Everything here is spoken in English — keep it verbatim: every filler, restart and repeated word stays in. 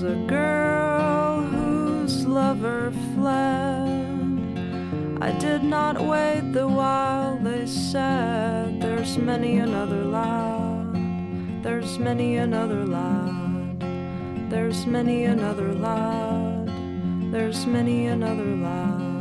was a girl whose lover fled. I did not wait the while they said, there's many another lad, there's many another lad, there's many another lad, there's many another lad.